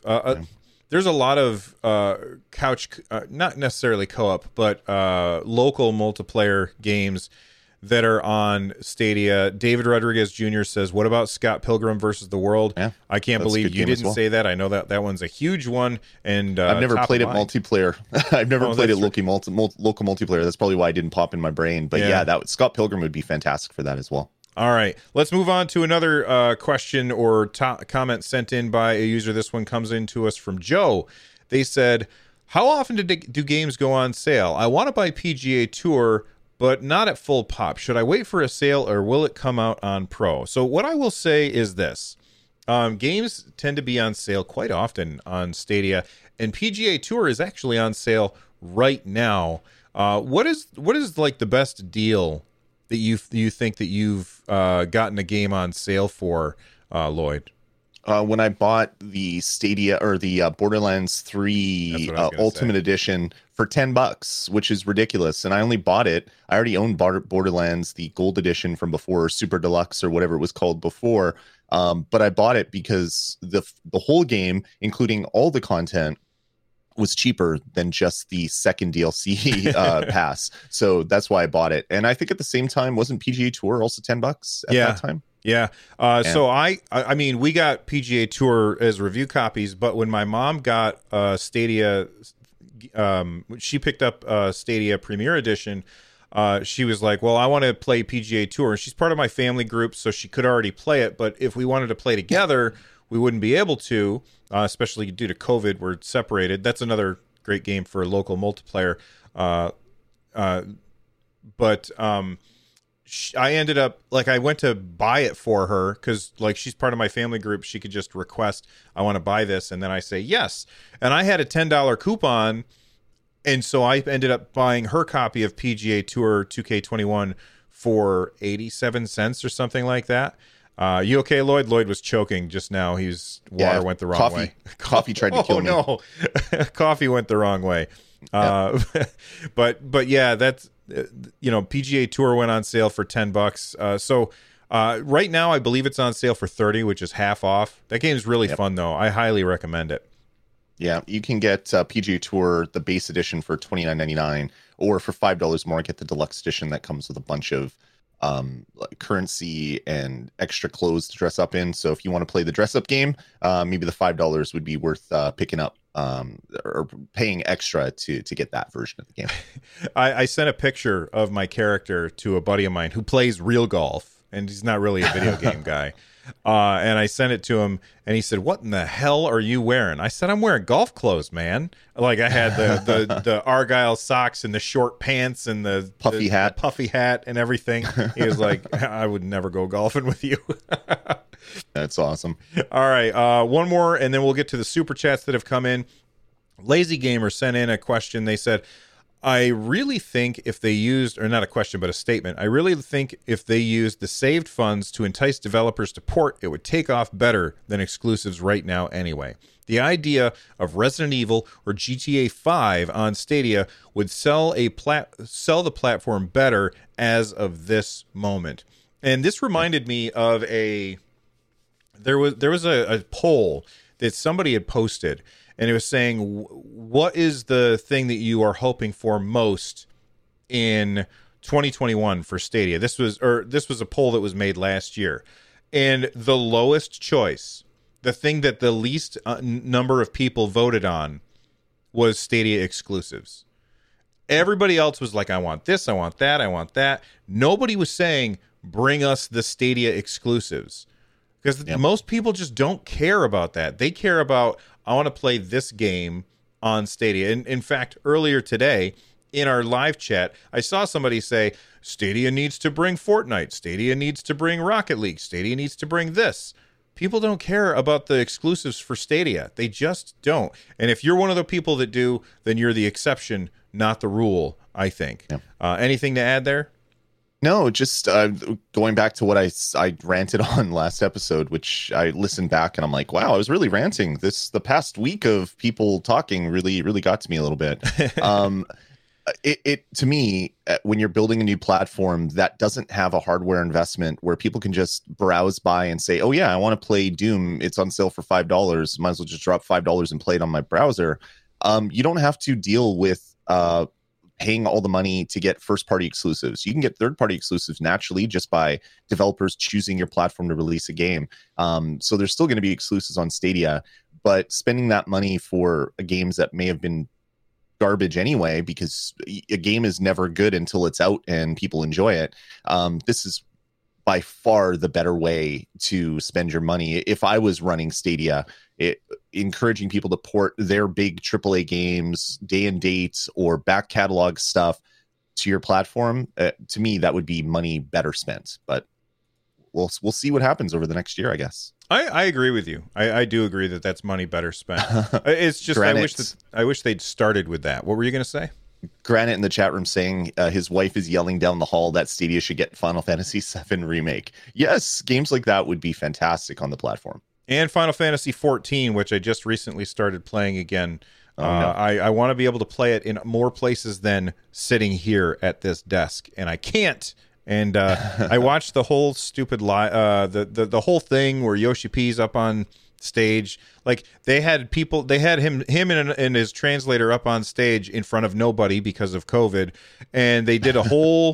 couch, not necessarily co-op, but local multiplayer games that are on Stadia. David Rodriguez Jr. says, what about Scott Pilgrim versus the World? Yeah, I can't believe you didn't say that. I know that one's a huge one. And I've never played it multiplayer. I've never played it local multiplayer. That's probably why I didn't pop in my brain. But that Scott Pilgrim would be fantastic for that as well. All right, let's move on to another question or comment sent in by a user. This one comes in to us from Joe. They said, how often do games go on sale? I want to buy PGA Tour, but not at full pop. Should I wait for a sale or will it come out on Pro? So what I will say is this. Games tend to be on sale quite often on Stadia, and PGA Tour is actually on sale right now. What is like the best deal that you think that you've gotten a game on sale for, Lloyd? When I bought the Stadia or the Borderlands 3 Ultimate Edition for $10, which is ridiculous. And I only bought it. I already owned Borderlands, the Gold Edition from before, or Super Deluxe or whatever it was called before. But I bought it because the whole game, including all the content, was cheaper than just the second DLC pass. So that's why I bought it. And I think at the same time, wasn't PGA Tour also $10 at that time? Yeah. So I mean, we got PGA Tour as review copies, but when my mom got Stadia, she picked up Stadia Premier Edition. She was like, well, I want to play PGA Tour. And she's part of my family group, so she could already play it. But if we wanted to play together, we wouldn't be able to, especially due to COVID. We're separated. That's another great game for local multiplayer. But I ended up, like, I went to buy it for her because, like, she's part of my family group. She could just request, I want to buy this. And then I say yes. And I had a $10 coupon. And so I ended up buying her copy of PGA Tour 2K21 for 87 cents or something like that. You okay, Lloyd? Lloyd was choking just now. Water went the wrong way. Coffee tried to kill me. Oh, no. Coffee went the wrong way. But yeah, that's, PGA Tour went on sale for $10. So Right now, I believe it's on sale for $30, which is half off. That game is really fun, though. I highly recommend it. Yeah, you can get PGA Tour, the base edition, for $29.99, or for $5 more, get the deluxe edition that comes with a bunch of currency and extra clothes to dress up in. So if you want to play the dress up game, maybe the $5 would be worth picking up or paying extra to get that version of the game. I sent a picture of my character to a buddy of mine who plays real golf, and he's not really a video game guy. And I sent it to him, and he said, "What in the hell are you wearing?" I said, "I'm wearing golf clothes, man." Like I had the Argyle socks and the short pants and the puffy hat and everything. He was like, "I would never go golfing with you." That's awesome. All right, one more, and then we'll get to the super chats that have come in. Lazy Gamer sent in a question. They said, I really think if they used, or not a question, but a statement, I really think if they used the saved funds to entice developers to port, it would take off better than exclusives right now anyway. The idea of Resident Evil or GTA 5 on Stadia would sell the platform better as of this moment. And this reminded me of there was a poll that somebody had posted, and it was saying, what is the thing that you are hoping for most in 2021 for Stadia? This was a poll that was made last year. And the lowest choice, the thing that the least number of people voted on, was Stadia exclusives. Everybody else was like, I want this, I want that, I want that. Nobody was saying, bring us the Stadia exclusives. Because most people just don't care about that. They care about, I want to play this game on Stadia. And in fact, earlier today, in our live chat, I saw somebody say, Stadia needs to bring Fortnite. Stadia needs to bring Rocket League. Stadia needs to bring this. People don't care about the exclusives for Stadia. They just don't. And if you're one of the people that do, then you're the exception, not the rule, I think. Yeah. Anything to add there? No, just going back to what I ranted on last episode, which I listened back and I'm like, wow, I was really ranting. The past week of people talking really got to me a little bit. It to me, when you're building a new platform that doesn't have a hardware investment where people can just browse by and say, oh yeah, I want to play Doom. It's on sale for $5. Might as well just drop $5 and play it on my browser. You don't have to deal with paying all the money to get first-party exclusives. You can get third-party exclusives naturally just by developers choosing your platform to release a game. So there's still going to be exclusives on Stadia, but spending that money for games that may have been garbage anyway, because a game is never good until it's out and people enjoy it. This is by far the better way to spend your money. If I was running Stadia, encouraging people to port their big AAA games, day and date, or back catalog stuff to your platform, to me, that would be money better spent. But we'll see what happens over the next year, I guess. I agree with you. I do agree that that's money better spent. It's just I wish they'd started with that. What were you going to say? Granite in the chat room saying his wife is yelling down the hall that Stadia should get Final Fantasy VII Remake. Yes, games like that would be fantastic on the platform. And Final Fantasy XIV, which I just recently started playing again. Oh, no. I want to be able to play it in more places than sitting here at this desk, and I can't. And I watched the whole stupid the whole thing where Yoshi P's up on stage. Like they had him and his translator up on stage in front of nobody because of COVID, and they did the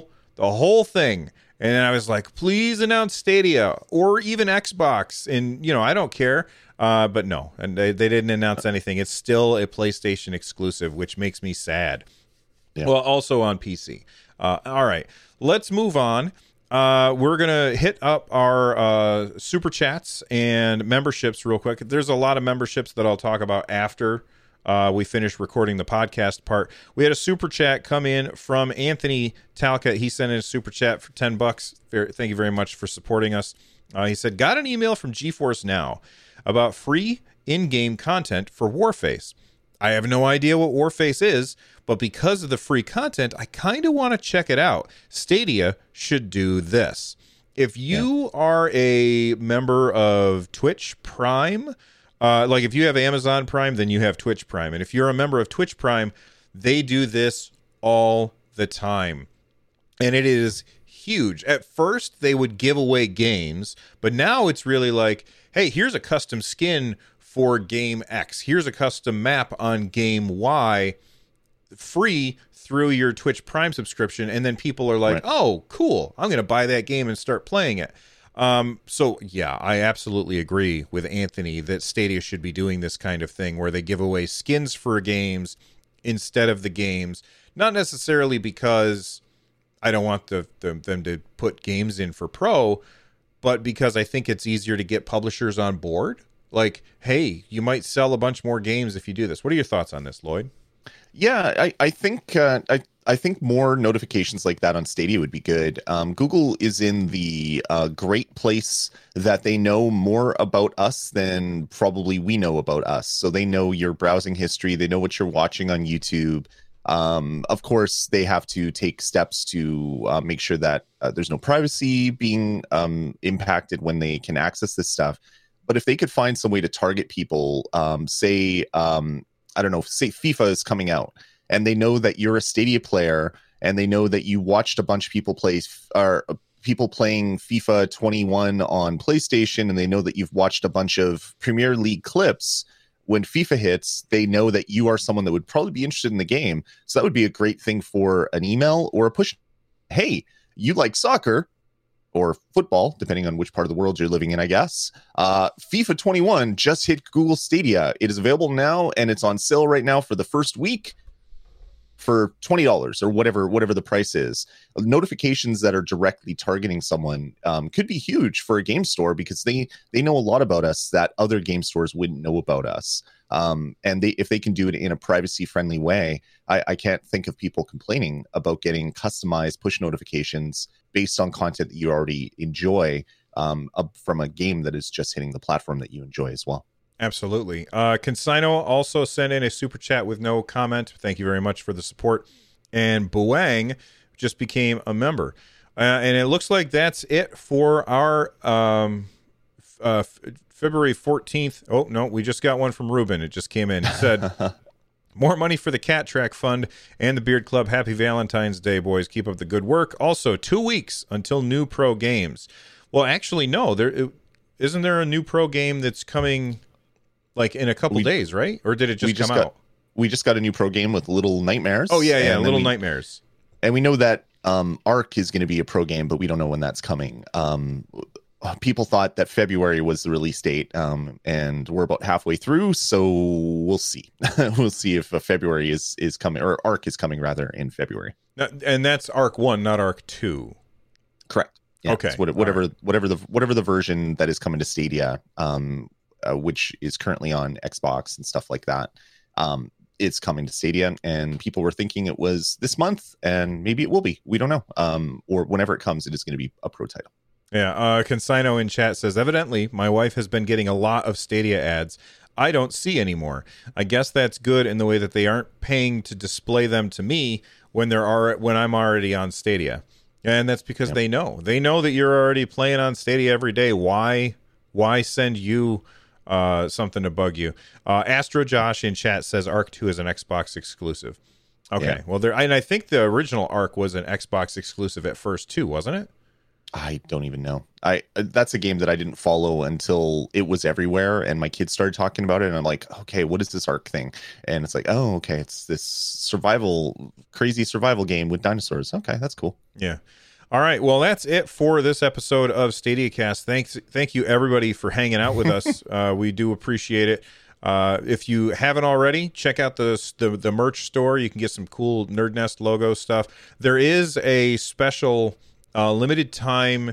whole thing. And I was like, please announce Stadia or even Xbox. And, I don't care. But no, and they didn't announce anything. It's still a PlayStation exclusive, which makes me sad. Yeah. Well, also on PC. All right, let's move on. We're going to hit up our super chats and memberships real quick. There's a lot of memberships that I'll talk about after we finish recording the podcast part. We had a super chat come in from Anthony Talca. He sent in a super chat for $10. Thank you very much for supporting us. He said, got an email from GeForce Now about free in-game content for Warface. I have no idea what Warface is, but because of the free content, I kind of want to check it out. Stadia should do this. If you are a member of Twitch Prime, like if you have Amazon Prime, then you have Twitch Prime. And if you're a member of Twitch Prime, they do this all the time. And it is huge. At first, they would give away games, but now it's really like, hey, here's a custom skin for game X. Here's a custom map on game Y, free through your Twitch Prime subscription. And then people are like, Right. oh, cool, I'm going to buy that game and start playing it. So yeah, I absolutely agree with Anthony that Stadia should be doing this kind of thing where they give away skins for games instead of the games. Not necessarily because I don't want them to put games in for pro, but because I think it's easier to get publishers on board. Like, hey, you might sell a bunch more games if you do this. What are your thoughts on this, Lloyd? Yeah, I think I think more notifications like that on Stadia would be good. Google is in the great place that they know more about us than probably we know about us. So they know your browsing history. They know what you're watching on YouTube. Of course, they have to take steps to make sure that there's no privacy being impacted when they can access this stuff. But if they could find some way to target people, say, I don't know, say FIFA is coming out and they know that you're a Stadia player and they know that you watched a bunch of people play or people playing FIFA 21 on PlayStation, and they know that you've watched a bunch of Premier League clips. When FIFA hits, they know that you are someone that would probably be interested in the game. So that would be a great thing for an email or a push. Hey, you like soccer or football, depending on which part of the world you're living in, I guess. FIFA 21 just hit Google Stadia. It is available now, and it's on sale right now for the first week for $20 or whatever the price is. Notifications that are directly targeting someone could be huge for a game store because they know a lot about us that other game stores wouldn't know about us. And if they can do it in a privacy friendly way, I can't think of people complaining about getting customized push notifications based on content that you already enjoy from a game that is just hitting the platform that you enjoy as well. Absolutely. Consigno also sent in a super chat with no comment. Thank you very much for the support. And Buang just became a member. And it looks like that's it for our February 14th. Oh, no, we just got one from Ruben. It just came in. It said, more money for the Cat Track Fund and the Beard Club. Happy Valentine's Day, boys. Keep up the good work. Also, 2 weeks until new pro games. Well, actually, no. Isn't there a new pro game that's coming like in a couple days, right? Or did it just come out? We just got a new pro game with Little Nightmares. Oh, yeah, Little Nightmares. And we know that Ark is going to be a pro game, but we don't know when that's coming. People thought that February was the release date, and we're about halfway through, so we'll see. We'll see if February is coming, or Ark is coming rather in February. And that's Ark 1, not Ark 2. Correct. Yeah, okay. Whatever the version that is coming to Stadia, which is currently on Xbox and stuff like that, it's coming to Stadia, and people were thinking it was this month, and maybe it will be. We don't know. Or whenever it comes, it is going to be a pro title. Yeah, Consigno in chat says, evidently, my wife has been getting a lot of Stadia ads I don't see anymore. I guess that's good in the way that they aren't paying to display them to me when I'm already on Stadia. And that's because they know that you're already playing on Stadia every day. Why send you something to bug you? Astro Josh in chat says Ark 2 is an Xbox exclusive. Okay, well, and I think the original Ark was an Xbox exclusive at first too, wasn't it? I don't even know. That's a game that I didn't follow until it was everywhere, and my kids started talking about it, and I'm like, okay, what is this Ark thing? And it's like, oh, okay, it's this crazy survival game with dinosaurs. Okay, that's cool. Yeah. All right. Well, that's it for this episode of StadiaCast. Thank you everybody for hanging out with us. We do appreciate it. If you haven't already, check out the merch store. You can get some cool Nerd Nest logo stuff. There is a special limited time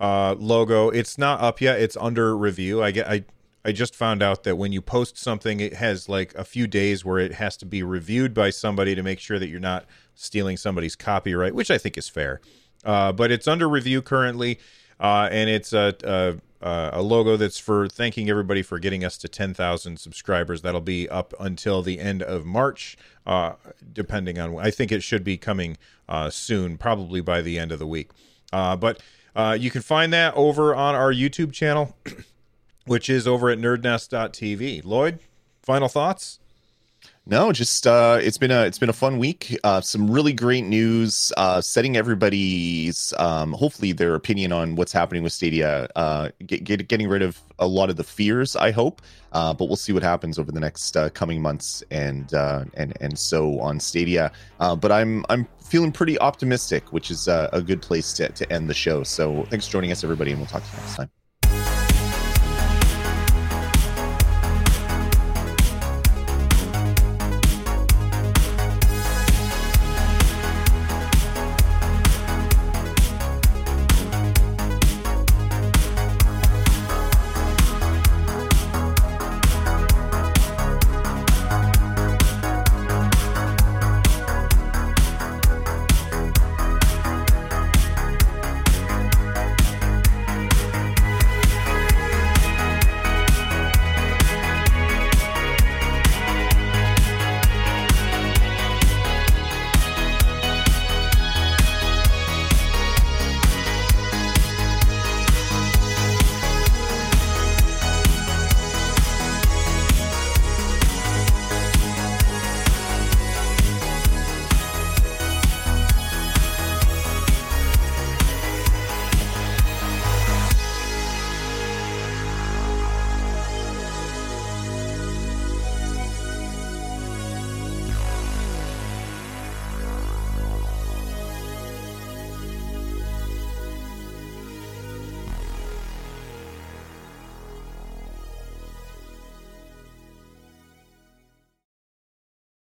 logo. It's not up yet. It's under review. I just found out that when you post something, it has like a few days where it has to be reviewed by somebody to make sure that you're not stealing somebody's copyright, which I think is fair. But it's under review currently, and it's a logo that's for thanking everybody for getting us to 10,000 subscribers. That'll be up until the end of March, depending on. I think it should be coming soon, probably by the end of the week. But you can find that over on our YouTube channel, which is over at nerdnest.tv. Lloyd, final thoughts? No, just it's been a fun week. Some really great news. Setting everybody's hopefully their opinion on what's happening with Stadia. Getting rid of a lot of the fears, I hope. But we'll see what happens over the next coming months and so on Stadia. But I'm feeling pretty optimistic, which is a good place to end the show. So thanks for joining us, everybody, and we'll talk to you next time.